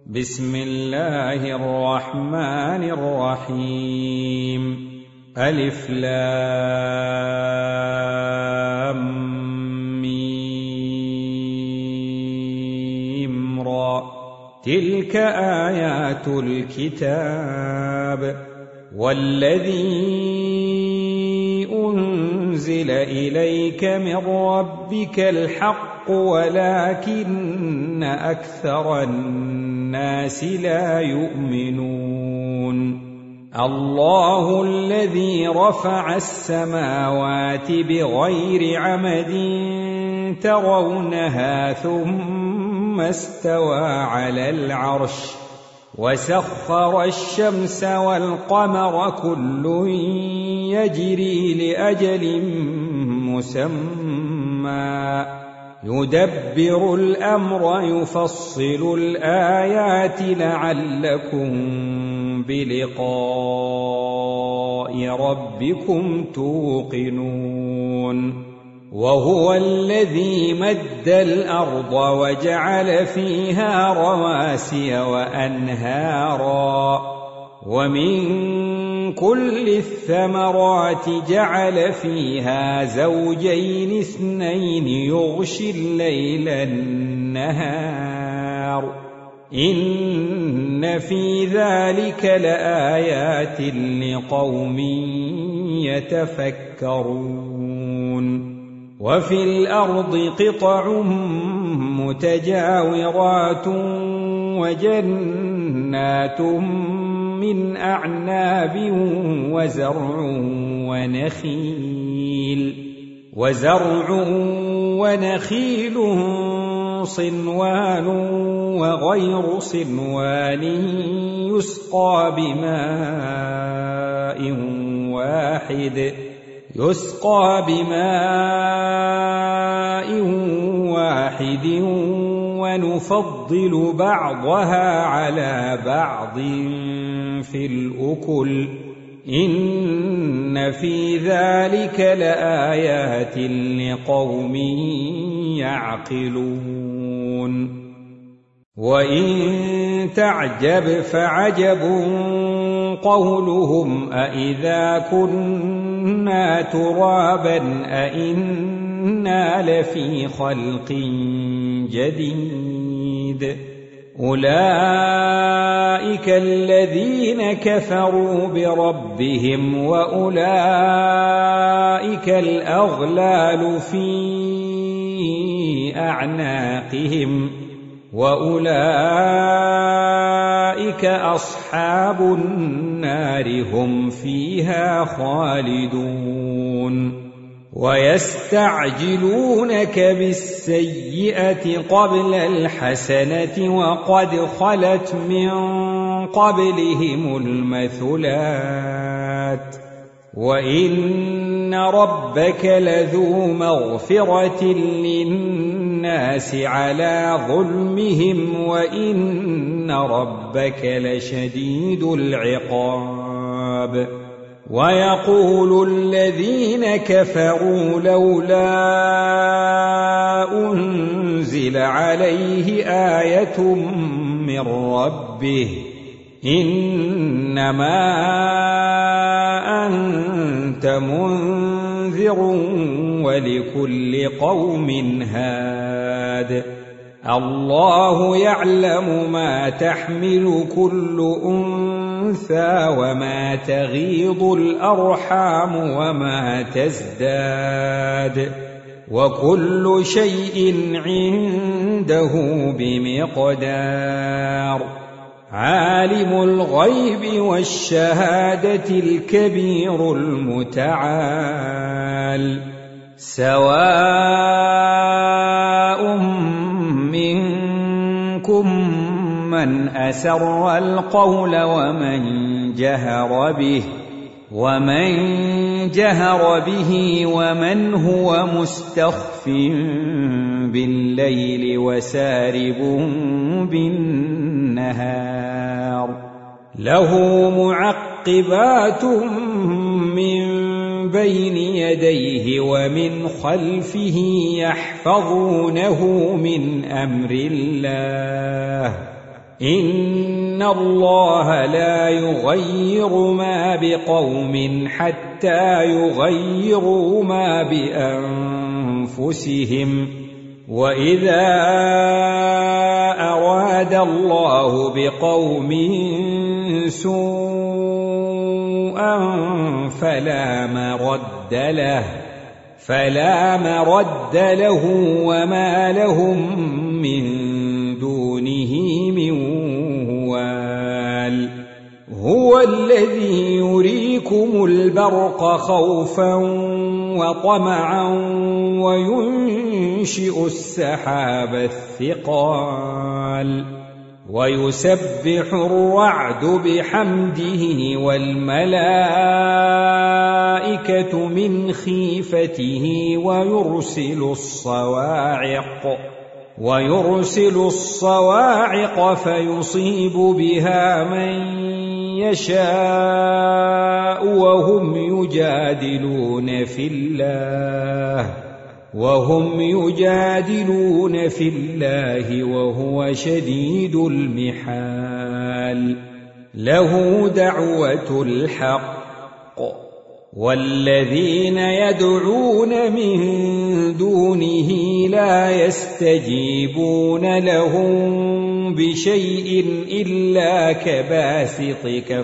بسم الله الرحمن الرحيم ألف لام ميم را تلك آيات الكتاب والذي أنزل إليك من ربك الحق ولكن أكثر الناس لا يؤمنون الله الذي رفع السماوات بغير عمد ترونها ثم استوى على العرش وسخر الشمس والقمر كل يجري لأجل مسمى يدبر الأمر يفصل الآيات لعلكم بلقاء ربكم توقنون وهو الذي مد الأرض وجعل فيها رواسي وأنهارا ومن كل الثمرات جعل فيها زوجين اثنين يغشي الليل النهار إن في ذلك لآيات لقوم يتفكرون وفي الأرض قطع متجاورات وجنات من أعناب وزرع ونخيل صنوان وغير صنوان يسقى بماء واحد ونفضل بعضها على بعض في الأكل إن في ذلك لآيات لقوم يعقلون وإن تعجب فعجب قولهم أإذا كنا ترابا أإنا لفي خلق جديد أولئك الذين كفروا بربهم وأولئك الأغلال في أعناقهم وأولئك أصحاب النار هم فيها خالدون ويستعجلونك بالسيئة قبل الحسنة وقد خلت من قبلهم المثلات وإن ربك لذو مغفرة للناس على ظلمهم وإن ربك لشديد العقاب ويقول الذين كفروا لولا أنزل عليه آية من ربه إنما أنت منذر ولكل قوم هاد الله يعلم ما تحمل كل أنثى وما تغيض الأرحام وما تزداد وكل شيء عنده بمقدار عالم الغيب والشهادة الكبير المتعال سواء منكم من أسر القول ومن جهر به ومن هو مستخف بالليل وسارب بالنهار له معقبات من بين يديه ومن خلفه يحفظونه من أمر الله إن الله لا يغير ما بقوم حتى يغيروا ما بأنفسهم وإذا أراد الله بقوم سوءا فلا مرد له وما لهم من دونه من وال هو الذي يريكم البرق خوفا وطمعا وينشئ السحاب الثقال ويسبح الرعد بحمده والملائكة من خيفته ويرسل الصواعق فيصيب بها من يشاء وهم يجادلون في الله وهو شديد المحال له دعوة الحق والذين يدعون من دونه لا يستجيبون لهم بشيء إلا كباسط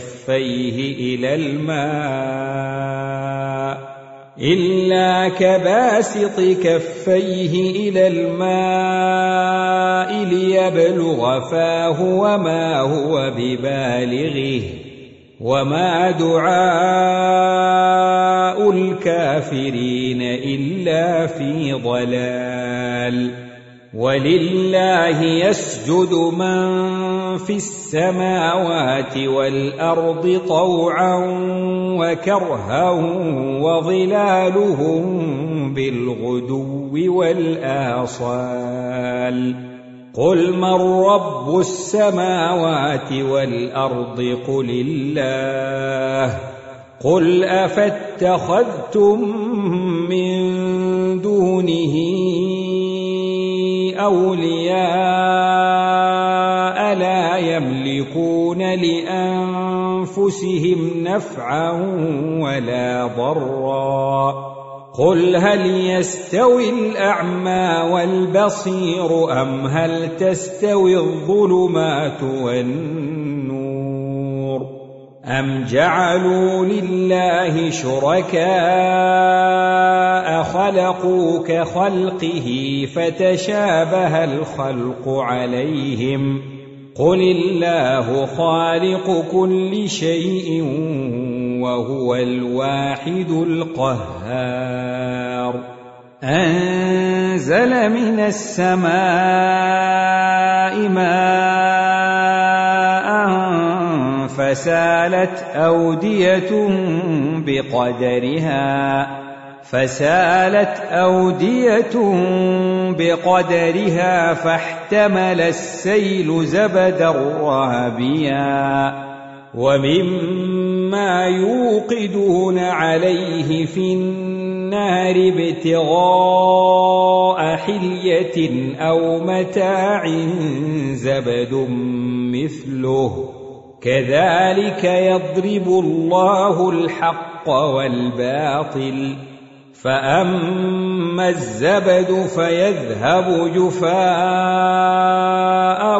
كفيه إلى الماء ليبلغ فاه وما هو ببالغه وما دعاء الكافرين إلا في ضلال ولله يسجد من في السماوات والأرض طوعا وكرها وظلالهم بالغدو والآصال قل من رب السماوات والأرض قل الله قل أفاتخذتم من دونه أولياء لا يملكون لأنفسهم نفعا ولا ضرا قل هل يستوي الأعمى والبصير أم هل تستوي الظلمات والنور أم جعلوا لله شركاء خلقوا كخلقه فتشابه الخلق عليهم قل الله خالق كل شيء وهو الواحد القهار أنزل من السماء ماء فسالت أودية بقدرها فاحتمل السيل زبدا رابيا ومما يوقدون عليه في النار ابتغاء حلية أو متاع زبد مثله كذلك يضرب الله الحق والباطل فأما الزبد فيذهب جفاء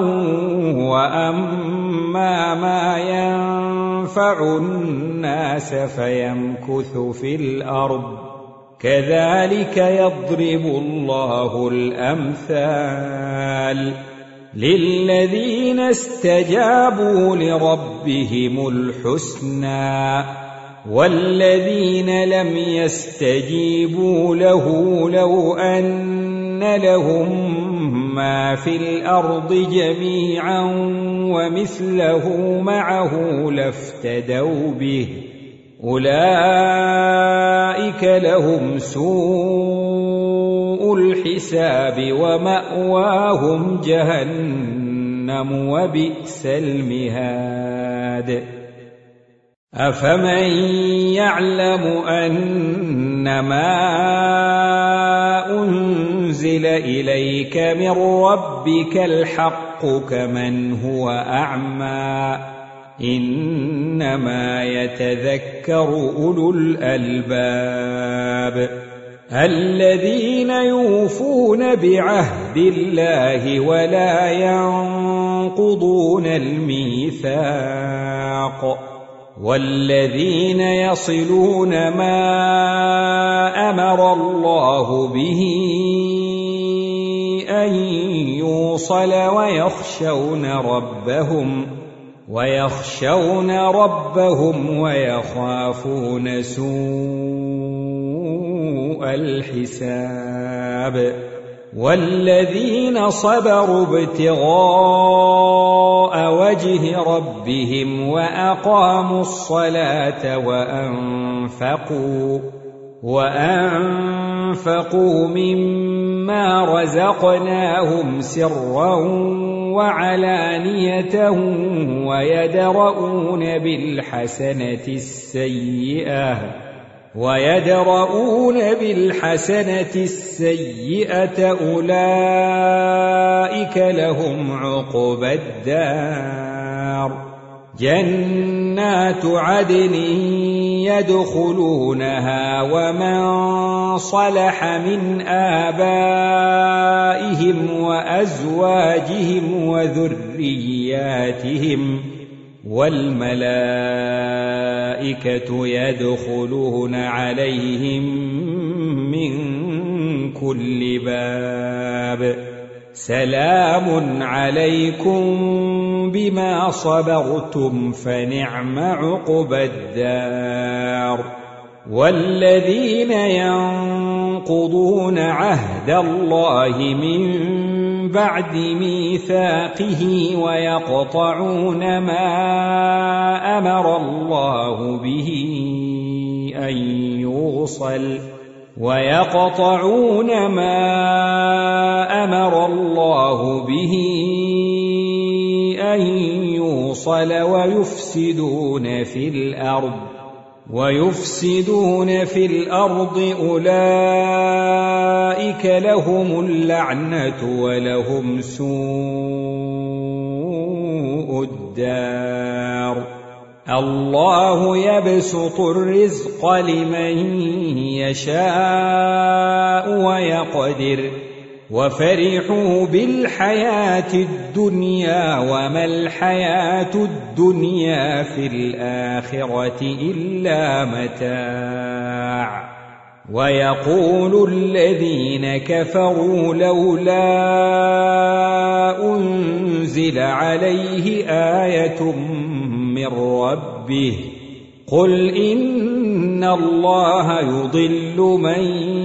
وأما ما ينفع الناس فيمكث في الأرض كذلك يضرب الله الأمثال للذين استجابوا لربهم الحسنى والذين لم يستجيبوا له لو أن لهم ما في الأرض جميعا ومثله معه لافتدوا به أولئك لهم سوء الحساب ومأواهم جهنم وبئس المهاد أفمن يعلم أنما أنزل إليك من ربك الحق كمن هو أعمى إنما يتذكر أولو الألباب الذين يوفون بعهد الله ولا ينقضون الميثاق والذين يصلون ما أمر الله به أن يوصل ويخشون ربهم ويخافون سوء الحساب والذين صبروا ابتغاء وجه ربهم وأقاموا الصلاة وأنفقوا مما رزقناهم سرا وعلانية ويدرؤون بالحسنة السيئة أولئك لهم عقبى الدار جنات عدن يدخلونها ومن صلح من آبائهم وأزواجهم وذرياتهم والملائكة يدخلون عليهم من كل باب سلام عليكم بما صبرتم فنعم عقبى الدار والذين ينقضون عهد الله من بعد ميثاقه ويقطعون ما أمر الله به أن يوصل ويفسدون في الأرض أولئك لهم اللعنة ولهم سوء الدار الله يبسط الرزق لمن يشاء ويقدر وفرحوا بالحياة الدنيا وما الحياة الدنيا في الآخرة إلا متاع ويقول الذين كفروا لولا أنزل عليه آية من ربه قل إن الله يضل من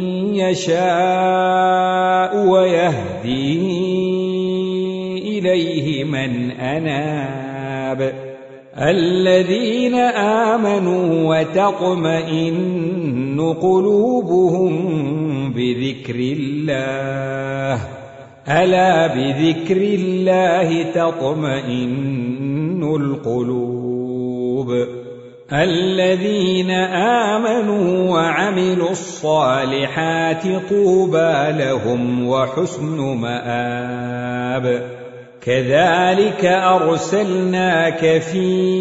يشاء ويهدي إليه من أناب الذين آمنوا وتطمئن قلوبهم بذكر الله ألا بذكر الله تطمئن القلوب الذين آمنوا وعملوا الصالحات طوبى لهم وحسن مآب كذلك أرسلناك في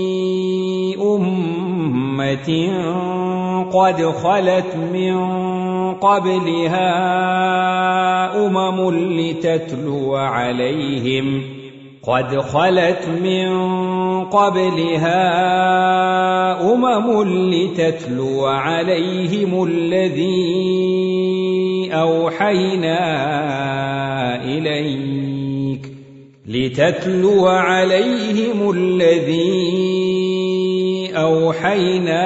أمة قد خلت من قبلها أمم لتتلو عليهم الذي أوحينا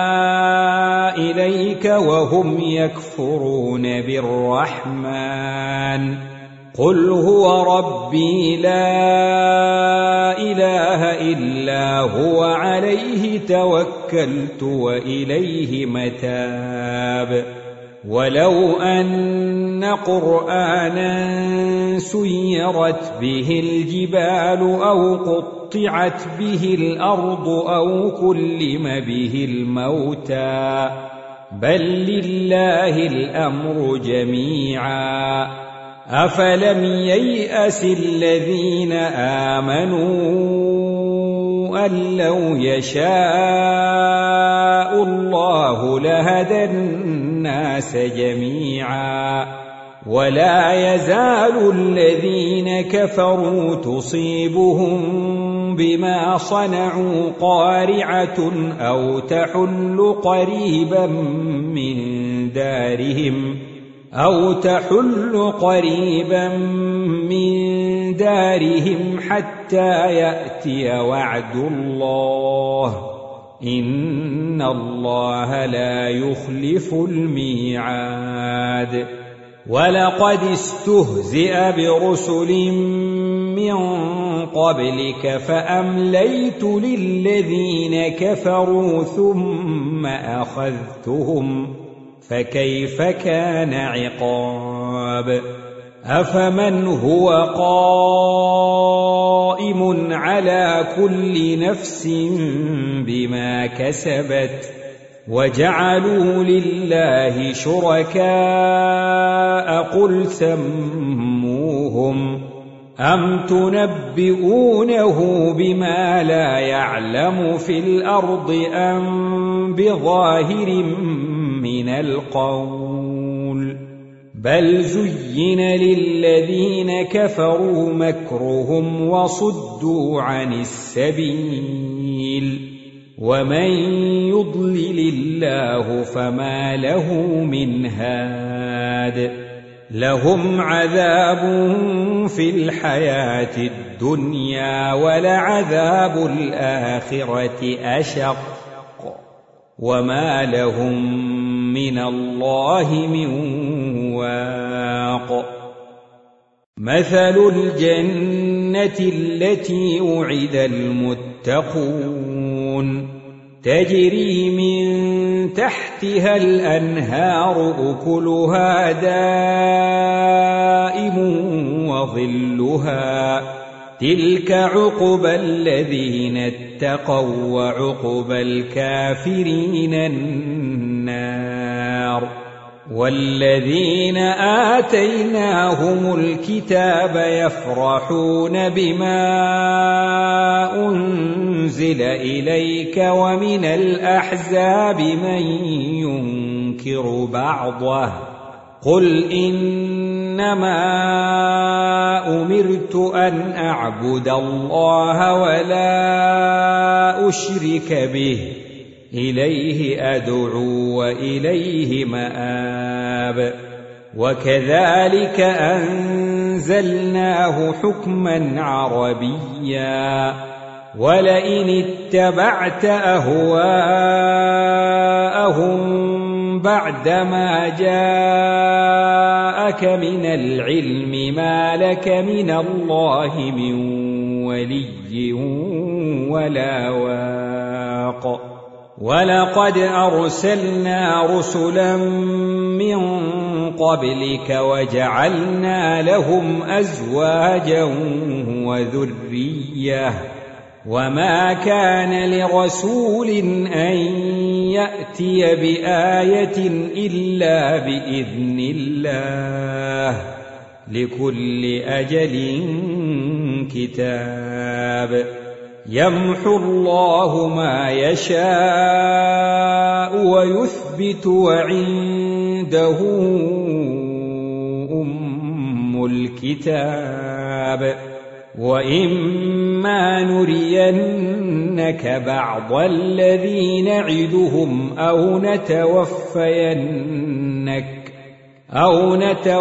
إليك وهم يكفرون بالرحمن قل هو ربي لا إله إلا هو عليه توكلت وإليه متاب ولو أن قرآنا سيرت به الجبال أو قطعت به الأرض أو كلم به الموتى بل لله الأمر جميعا أفلم ييأس الذين آمنوا أن لو يشاء الله لهدى الناس جميعا ولا يزال الذين كفروا تصيبهم بما صنعوا قارعة أو تحل قريبا من دارهم حتى يأتي وعد الله إن الله لا يخلف الميعاد ولقد استهزئ برسل من قبلك فأمليت للذين كفروا ثم أخذتهم فكيف كان عقاب أفمن هو قائم على كل نفس بما كسبت وجعلوا لله شركاء قل سموهم أم تنبئونه بما لا يعلم في الأرض أم بظاهر من القول بل زين للذين كفروا مكرهم وصدوا عن السبيل ومن يضلل الله فما له من هاد لهم عذاب في الحياة الدنيا ولعذاب الآخرة أشق وما لهم من الله من واق مثل الجنة التي وعد المتقون تجري من تحتها الأنهار أكلها دائم وظلها تلك عقبى الذين اتقوا وعقبى الكافرين النار والذين آتيناهم الكتاب يفرحون بما أنزل إليك ومن الأحزاب من ينكر بعضه قل إنما أمرت أن أعبد الله ولا أشرك به إليه أدعو وإليه مآب وكذلك أنزلناه حكما عربيا ولئن اتبعت أهواءهم بعدما جاءك من العلم ما لك من الله من ولي ولا واق ولقد أرسلنا رسلا من قبلك وجعلنا لهم أزواجا وذرية وما كان لرسول أن يأتي بآية إلا بإذن الله لكل أجل كتاب يمحو الله ما يشاء ويثبت وعنده أم الكتاب وإما نرينك بعض الذي نعدهم أو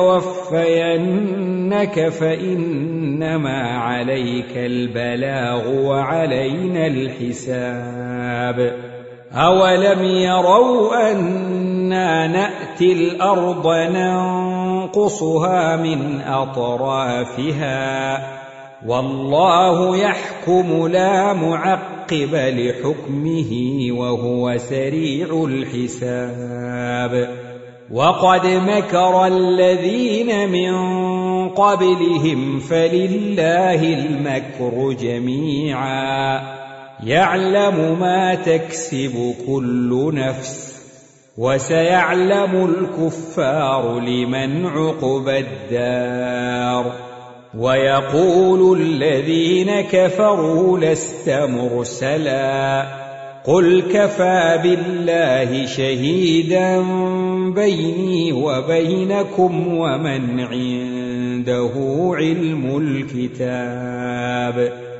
نتوفينك فإنما عليك البلاغ وعلينا الحساب أولم يروا أنا نأتي الأرض ننقصها من أطرافها والله يحكم لا معقب لحكمه وهو سريع الحساب وقد مكر الذين من قبلهم فلله المكر جميعا يعلم ما تكسب كل نفس وسيعلم الكفار لمن عقبى الدار ويقول الذين كفروا لست مرسلا قل كفى بالله شهيدا بيني وبينكم ومن عنده علم الكتاب